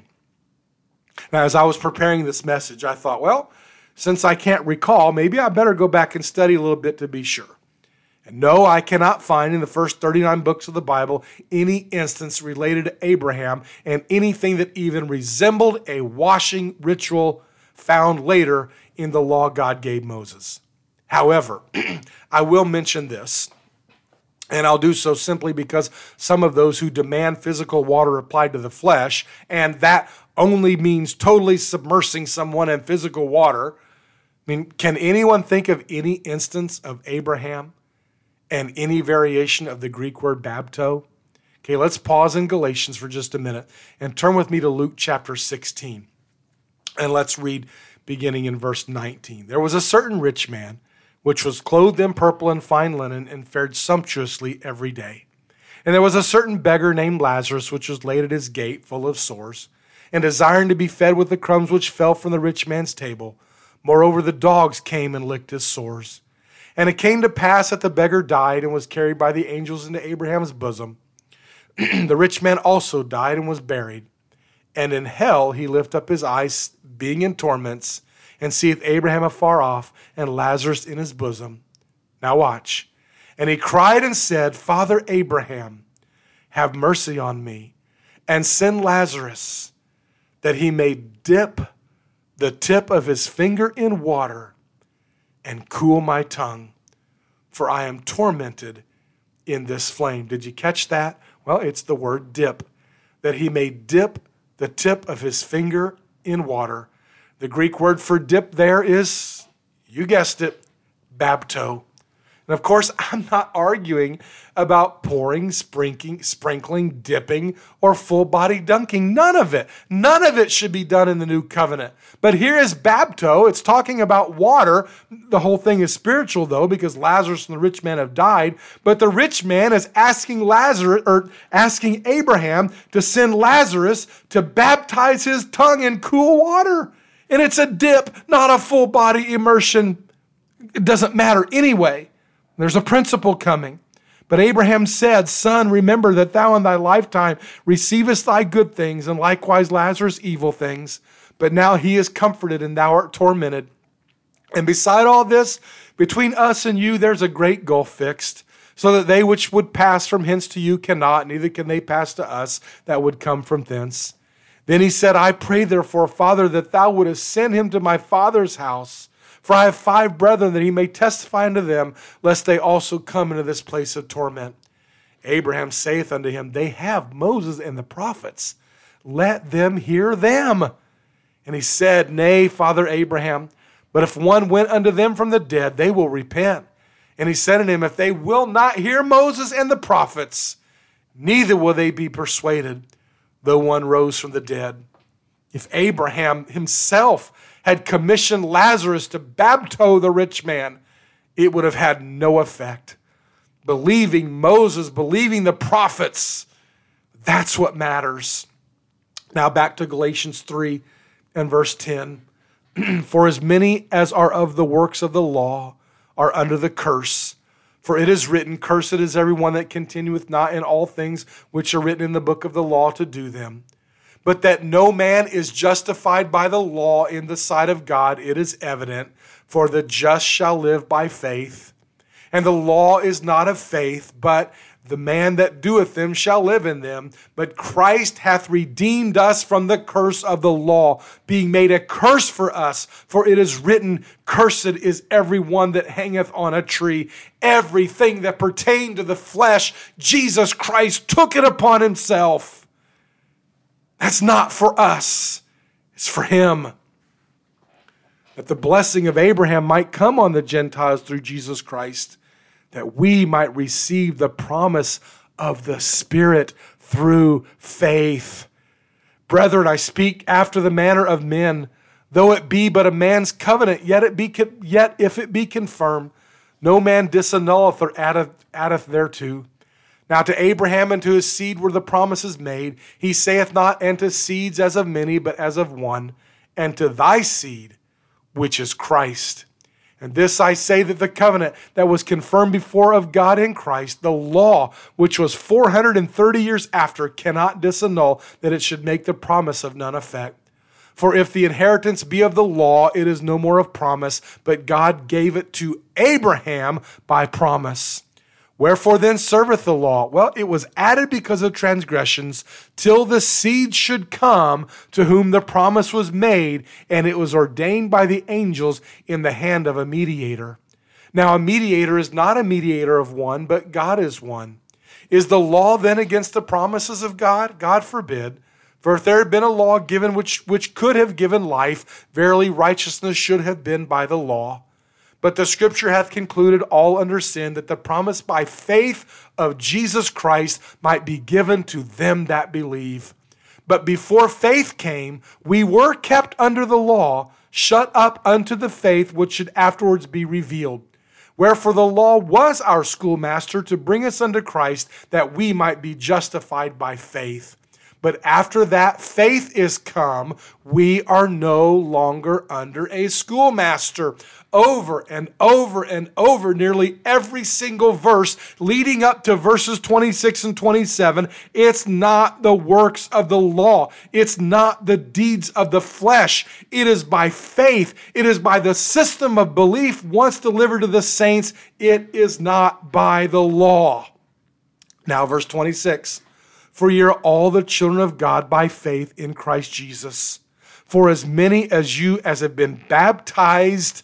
Now, as I was preparing this message, I thought, well, since I can't recall, maybe I better go back and study a little bit to be sure. And no, I cannot find in the first thirty-nine books of the Bible any instance related to Abraham and anything that even resembled a washing ritual found later in the law God gave Moses. However, I will mention this, and I'll do so simply because some of those who demand physical water applied to the flesh, and that only means totally submersing someone in physical water. I mean, can anyone think of any instance of Abraham and any variation of the Greek word bapto? Okay, let's pause in Galatians for just a minute and turn with me to Luke chapter sixteen. And let's read beginning in verse nineteen. There was a certain rich man, which was clothed in purple and fine linen, and fared sumptuously every day. And there was a certain beggar named Lazarus, which was laid at his gate, full of sores, and desiring to be fed with the crumbs which fell from the rich man's table. Moreover, the dogs came and licked his sores. And it came to pass that the beggar died and was carried by the angels into Abraham's bosom. The rich man also died and was buried. And in hell he lift up his eyes, being in torments, and seeth Abraham afar off, and Lazarus in his bosom. Now watch. And he cried and said, Father Abraham, have mercy on me, and send Lazarus, that he may dip the tip of his finger in water, and cool my tongue, for I am tormented in this flame. Did you catch that? Well, it's the word dip. That he may dip the tip of his finger in water. The Greek word for dip there is, you guessed it, bapto. And of course, I'm not arguing about pouring, sprinkling, sprinkling, dipping, or full body dunking. None of it. None of it should be done in the new covenant. But here is bapto. It's talking about water. The whole thing is spiritual, though, because Lazarus and the rich man have died. But the rich man is asking Lazarus, or asking Abraham to send Lazarus to baptize his tongue in cool water. And it's a dip, not a full body immersion. It doesn't matter anyway. There's a principle coming. But Abraham said, Son, remember that thou in thy lifetime receivest thy good things, and likewise Lazarus evil things. But now he is comforted, and thou art tormented. And beside all this, between us and you, there's a great gulf fixed, so that they which would pass from hence to you cannot, neither can they pass to us that would come from thence. Then he said, I pray therefore, Father, that thou wouldest send him to my father's house. For I have five brethren, that he may testify unto them, lest they also come into this place of torment. Abraham saith unto him, They have Moses and the prophets. Let them hear them. And he said, Nay, Father Abraham, but if one went unto them from the dead, they will repent. And he said unto him, If they will not hear Moses and the prophets, neither will they be persuaded, though one rose from the dead. If Abraham himself had commissioned Lazarus to baptize the rich man, it would have had no effect. Believing Moses, believing the prophets, that's what matters. Now back to Galatians three and verse ten. For as many as are of the works of the law are under the curse. For it is written, Cursed is everyone that continueth not in all things which are written in the book of the law to do them. But that no man is justified by the law in the sight of God, it is evident, for the just shall live by faith. And the law is not of faith, but the man that doeth them shall live in them. But Christ hath redeemed us from the curse of the law, being made a curse for us. For it is written, Cursed is every one that hangeth on a tree. Everything that pertained to the flesh, Jesus Christ took it upon himself. That's not for us. It's for him. That the blessing of Abraham might come on the Gentiles through Jesus Christ, that we might receive the promise of the Spirit through faith. Brethren, I speak after the manner of men, though it be but a man's covenant, yet it be yet if it be confirmed, no man disannulleth or addeth, addeth thereto. Now to Abraham and to his seed were the promises made. He saith not, and to seeds as of many, but as of one, and to thy seed, which is Christ. And this I say, that the covenant that was confirmed before of God in Christ, the law, which was four hundred thirty years after, cannot disannul, that it should make the promise of none effect. For if the inheritance be of the law, it is no more of promise, but God gave it to Abraham by promise. Wherefore then serveth the law? Well, it was added because of transgressions, till the seed should come to whom the promise was made, and it was ordained by the angels in the hand of a mediator. Now a mediator is not a mediator of one, but God is one. Is the law then against the promises of God? God forbid. For if there had been a law given which, which could have given life, verily righteousness should have been by the law. But the Scripture hath concluded all under sin, that the promise by faith of Jesus Christ might be given to them that believe. But before faith came, we were kept under the law, shut up unto the faith which should afterwards be revealed. Wherefore the law was our schoolmaster to bring us unto Christ, that we might be justified by faith. But after that faith is come, we are no longer under a schoolmaster. Over and over and over, nearly every single verse leading up to verses twenty-six and twenty-seven, it's not the works of the law. It's not the deeds of the flesh. It is by faith. It is by the system of belief once delivered to the saints. It is not by the law. Now, verse twenty-six. For ye are all the children of God by faith in Christ Jesus. For as many as you as have been baptized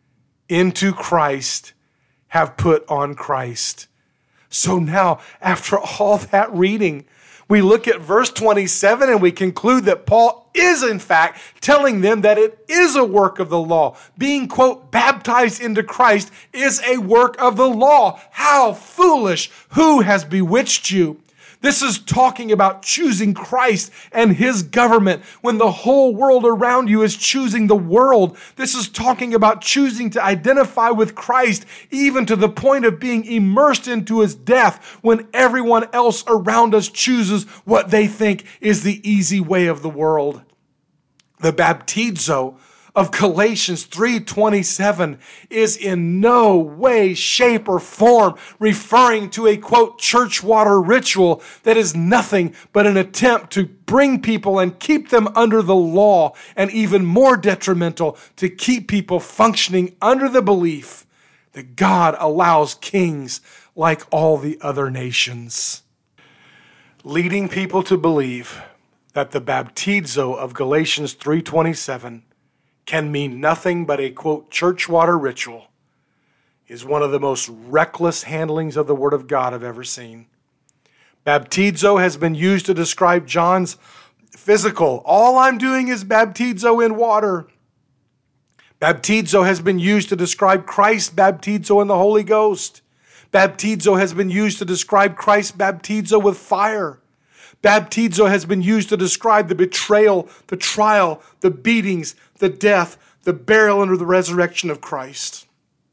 into Christ have put on Christ. So now, after all that reading, We look at verse twenty-seven and we conclude that Paul is in fact telling them that it is a work of the law. Being, quote, baptized into Christ is a work of the law. How foolish! Who has bewitched you? This is talking about choosing Christ and his government when the whole world around you is choosing the world. This is talking about choosing to identify with Christ even to the point of being immersed into his death when everyone else around us chooses what they think is the easy way of the world. The baptizo of Galatians three twenty-seven is in no way, shape, or form referring to a, quote, church water ritual that is nothing but an attempt to bring people and keep them under the law, and even more detrimental, to keep people functioning under the belief that God allows kings like all the other nations. Leading people to believe that the baptizo of Galatians three twenty-seven can mean nothing but a, quote, church water ritual is one of the most reckless handlings of the Word of God I've ever seen. Baptizo has been used to describe John's physical. All I'm doing is baptizo in water. Baptizo has been used to describe Christ's baptizo in the Holy Ghost. Baptizo has been used to describe Christ's baptizo with fire. Baptizo has been used to describe the betrayal, the trial, the beatings, the death, the burial, and the resurrection of Christ.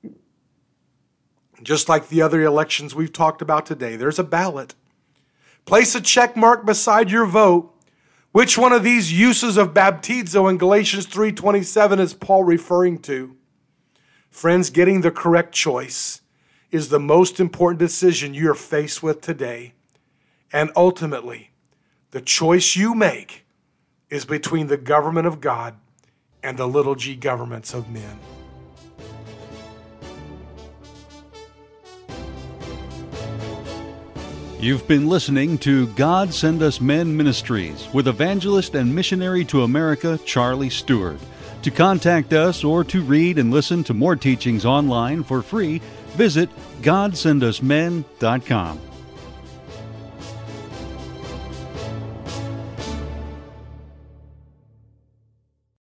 Just like the other elections we've talked about today, there's a ballot. Place a check mark beside your vote. Which one of these uses of baptizo in Galatians three twenty-seven is Paul referring to? Friends, getting the correct choice is the most important decision you're faced with today. And ultimately, the choice you make is between the government of God and the little g governments of men. You've been listening to God Send Us Men Ministries with evangelist and missionary to America, Charlie Stewart. To contact us or to read and listen to more teachings online for free, visit god send us men dot com.